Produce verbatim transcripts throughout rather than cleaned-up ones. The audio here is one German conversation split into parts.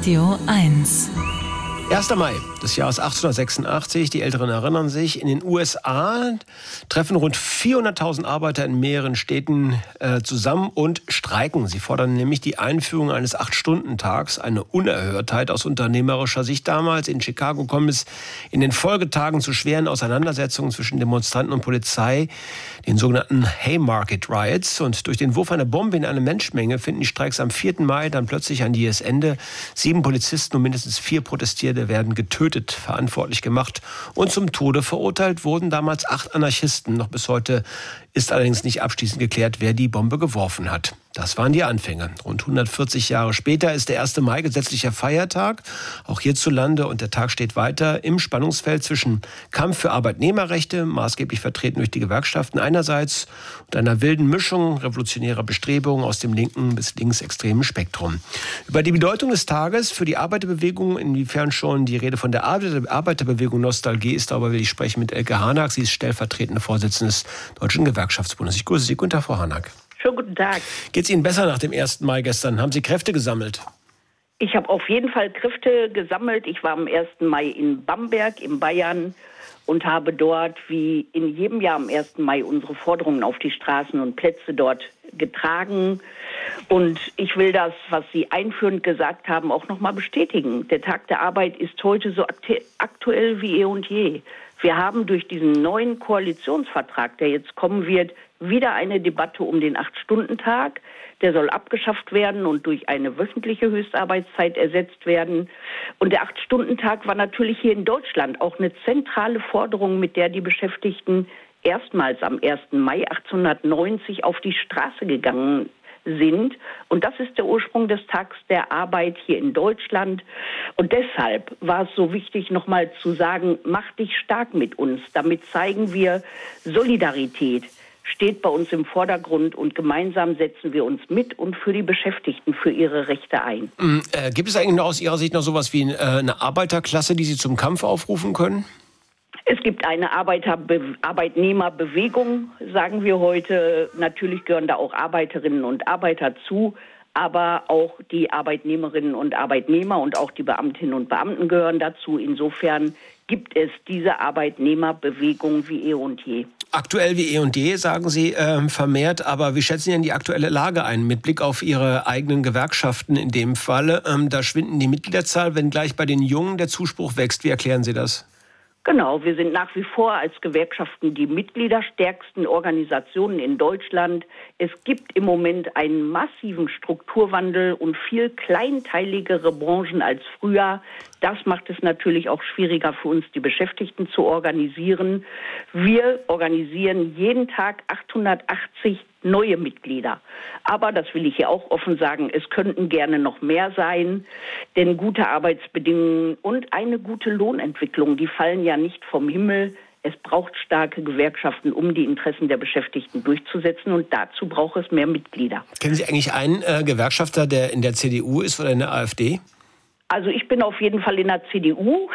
Radio eins. erster Mai des Jahres achtzehnhundertsechsundachtzig, die Älteren erinnern sich, in den U S A treffen rund vierhunderttausend Arbeiter in mehreren Städten äh, zusammen und streiken. Sie fordern nämlich die Einführung eines acht-Stunden-Tags, eine Unerhörtheit aus unternehmerischer Sicht damals. In Chicago kommt es in den Folgetagen zu schweren Auseinandersetzungen zwischen Demonstranten und Polizei, den sogenannten Haymarket Riots. Und durch den Wurf einer Bombe in eine Menschenmenge finden die Streiks am vierten Mai dann plötzlich ein jähes Ende. Sieben Polizisten und mindestens vier Protestierende werden getötet, verantwortlich gemacht und zum Tode verurteilt wurden damals acht Anarchisten. Noch bis heute ist allerdings nicht abschließend geklärt, wer die Bombe geworfen hat. Das waren die Anfänge. Rund hundertvierzig Jahre später ist der erste Mai gesetzlicher Feiertag, auch hierzulande. Und der Tag steht weiter im Spannungsfeld zwischen Kampf für Arbeitnehmerrechte, maßgeblich vertreten durch die Gewerkschaften einerseits, und einer wilden Mischung revolutionärer Bestrebungen aus dem linken bis linksextremen Spektrum. Über die Bedeutung des Tages für die Arbeiterbewegung, inwiefern schon die Rede von der Arbeiterbewegung Nostalgie ist, darüber will ich sprechen mit Elke Hanack. Sie ist stellvertretende Vorsitzende des Deutschen Gewerkschaftsbundes. Ich grüße Sie. Guten Tag, Frau Hanack. Schönen guten Tag. Geht es Ihnen besser nach dem ersten Mai gestern? Haben Sie Kräfte gesammelt? Ich habe auf jeden Fall Kräfte gesammelt. Ich war am ersten Mai in Bamberg in Bayern und habe dort wie in jedem Jahr am ersten Mai unsere Forderungen auf die Straßen und Plätze dort getragen. Und ich will das, was Sie einführend gesagt haben, auch noch mal bestätigen. Der Tag der Arbeit ist heute so aktuell wie eh und je. Wir haben durch diesen neuen Koalitionsvertrag, der jetzt kommen wird, wieder eine Debatte um den acht-Stunden-Tag. Der soll abgeschafft werden und durch eine wöchentliche Höchstarbeitszeit ersetzt werden. Und der acht-Stunden-Tag war natürlich hier in Deutschland auch eine zentrale Forderung, mit der die Beschäftigten erstmals am ersten Mai achtzehnhundertneunzig auf die Straße gegangen sind. Und das ist der Ursprung des Tags der Arbeit hier in Deutschland. Und deshalb war es so wichtig, nochmal zu sagen, mach dich stark mit uns. Damit zeigen wir, Solidarität steht bei uns im Vordergrund und gemeinsam setzen wir uns mit und für die Beschäftigten, für ihre Rechte ein. Mhm. Äh, gibt es eigentlich noch aus Ihrer Sicht noch sowas wie äh, eine Arbeiterklasse, die Sie zum Kampf aufrufen können? Es gibt eine Arbeiterbe- Arbeitnehmerbewegung, sagen wir heute. Natürlich gehören da auch Arbeiterinnen und Arbeiter zu, aber auch die Arbeitnehmerinnen und Arbeitnehmer und auch die Beamtinnen und Beamten gehören dazu. Insofern gibt es diese Arbeitnehmerbewegung wie eh und je. Aktuell wie eh und je, sagen Sie äh, vermehrt. Aber wie schätzen Sie denn die aktuelle Lage ein? Mit Blick auf Ihre eigenen Gewerkschaften in dem Falle. Ähm, da schwinden die Mitgliederzahl, wenngleich bei den Jungen der Zuspruch wächst. Wie erklären Sie das? Genau, wir sind nach wie vor als Gewerkschaften die mitgliederstärksten Organisationen in Deutschland. Es gibt im Moment einen massiven Strukturwandel und viel kleinteiligere Branchen als früher. Das macht es natürlich auch schwieriger für uns, die Beschäftigten zu organisieren. Wir organisieren jeden Tag achthundertachtzig neue Mitglieder. Aber, das will ich hier auch offen sagen, es könnten gerne noch mehr sein, denn gute Arbeitsbedingungen und eine gute Lohnentwicklung, die fallen ja nicht vom Himmel. Es braucht starke Gewerkschaften, um die Interessen der Beschäftigten durchzusetzen, und dazu braucht es mehr Mitglieder. Kennen Sie eigentlich einen äh, Gewerkschafter, der in der C D U ist oder in der AfD? Also ich bin auf jeden Fall in der C D U.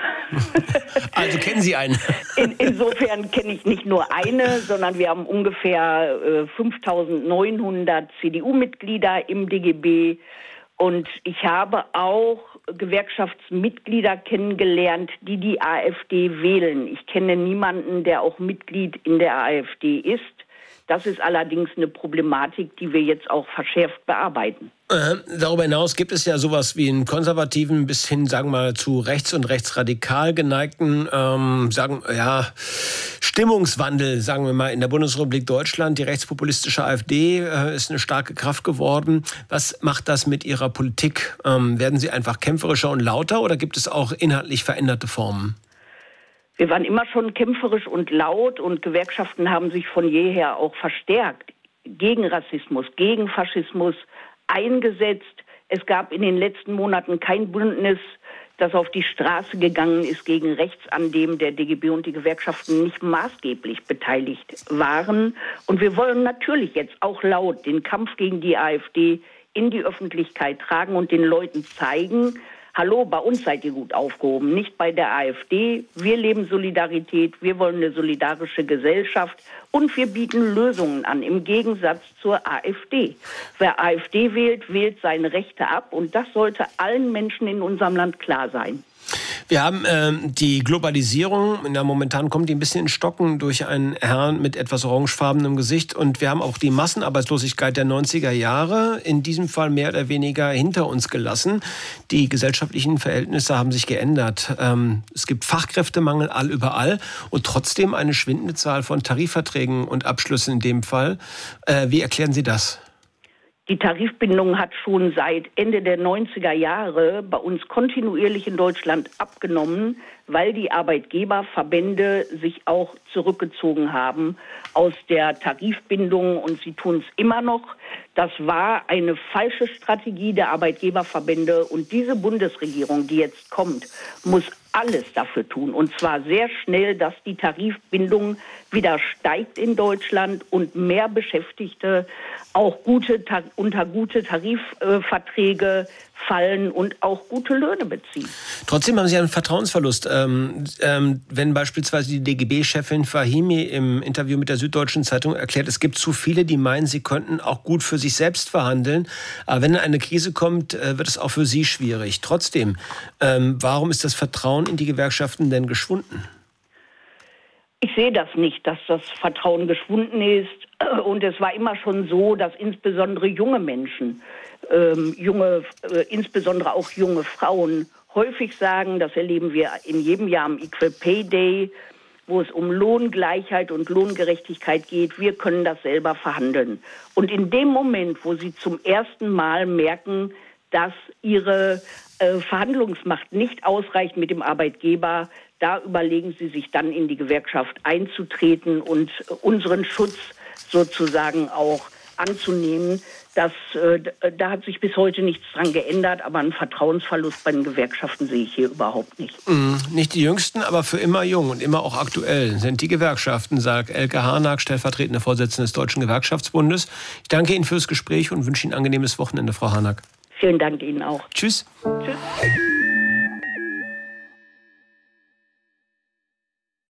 Also kennen Sie einen? In, insofern kenne ich nicht nur eine, sondern wir haben ungefähr äh, fünftausendneunhundert C D U-Mitglieder im D G B. Und ich habe auch Gewerkschaftsmitglieder kennengelernt, die die AfD wählen. Ich kenne niemanden, der auch Mitglied in der AfD ist. Das ist allerdings eine Problematik, die wir jetzt auch verschärft bearbeiten. Äh, darüber hinaus gibt es ja sowas wie einen konservativen bis hin, sagen wir mal, zu rechts- und rechtsradikal geneigten, ähm, sagen, ja, Stimmungswandel, sagen wir mal, in der Bundesrepublik Deutschland. Die rechtspopulistische AfD äh, ist eine starke Kraft geworden. Was macht das mit Ihrer Politik? Ähm, werden Sie einfach kämpferischer und lauter oder gibt es auch inhaltlich veränderte Formen? Wir waren immer schon kämpferisch und laut, und Gewerkschaften haben sich von jeher auch verstärkt gegen Rassismus, gegen Faschismus eingesetzt. Es gab in den letzten Monaten kein Bündnis, das auf die Straße gegangen ist gegen rechts, an dem der D G B und die Gewerkschaften nicht maßgeblich beteiligt waren. Und wir wollen natürlich jetzt auch laut den Kampf gegen die AfD in die Öffentlichkeit tragen und den Leuten zeigen, hallo, bei uns seid ihr gut aufgehoben, nicht bei der AfD. Wir leben Solidarität, wir wollen eine solidarische Gesellschaft und wir bieten Lösungen an, im Gegensatz zur AfD. Wer AfD wählt, wählt seine Rechte ab und das sollte allen Menschen in unserem Land klar sein. Wir haben ähm, die Globalisierung, na, momentan kommt die ein bisschen in Stocken durch einen Herrn mit etwas orangefarbenem Gesicht und wir haben auch die Massenarbeitslosigkeit der neunziger Jahre in diesem Fall mehr oder weniger hinter uns gelassen. Die gesellschaftlichen Verhältnisse haben sich geändert. Ähm, es gibt Fachkräftemangel all überall und trotzdem eine schwindende Zahl von Tarifverträgen und Abschlüssen in dem Fall. Äh, wie erklären Sie das? Die Tarifbindung hat schon seit Ende der neunziger Jahre bei uns kontinuierlich in Deutschland abgenommen, weil die Arbeitgeberverbände sich auch zurückgezogen haben aus der Tarifbindung und sie tun es immer noch. Das war eine falsche Strategie der Arbeitgeberverbände und diese Bundesregierung, die jetzt kommt, muss alles dafür tun und zwar sehr schnell, dass die Tarifbindung wieder steigt in Deutschland und mehr Beschäftigte auch gute, unter gute Tarifverträge fallen und auch gute Löhne beziehen. Trotzdem haben Sie einen Vertrauensverlust. Ähm, ähm, wenn beispielsweise die D G B-Chefin Fahimi im Interview mit der Süddeutschen Zeitung erklärt, es gibt zu viele, die meinen, sie könnten auch gut für sich selbst verhandeln. Aber wenn eine Krise kommt, äh, wird es auch für sie schwierig. Trotzdem, ähm, warum ist das Vertrauen in die Gewerkschaften denn geschwunden? Ich sehe das nicht, dass das Vertrauen geschwunden ist. Und es war immer schon so, dass insbesondere junge Menschen, ähm, junge, äh, insbesondere auch junge Frauen, häufig sagen, das erleben wir in jedem Jahr am Equal Pay Day, wo es um Lohngleichheit und Lohngerechtigkeit geht, wir können das selber verhandeln. Und in dem Moment, wo sie zum ersten Mal merken, dass ihre äh, Verhandlungsmacht nicht ausreicht mit dem Arbeitgeber, da überlegen sie sich dann in die Gewerkschaft einzutreten und äh, unseren Schutz sozusagen auch anzunehmen. Das, äh, da hat sich bis heute nichts dran geändert, aber einen Vertrauensverlust bei den Gewerkschaften sehe ich hier überhaupt nicht. Mm, nicht die Jüngsten, aber für immer jung und immer auch aktuell sind die Gewerkschaften, sagt Elke Harnack, stellvertretende Vorsitzende des Deutschen Gewerkschaftsbundes. Ich danke Ihnen fürs Gespräch und wünsche Ihnen ein angenehmes Wochenende, Frau Harnack. Vielen Dank Ihnen auch. Tschüss. Tschüss.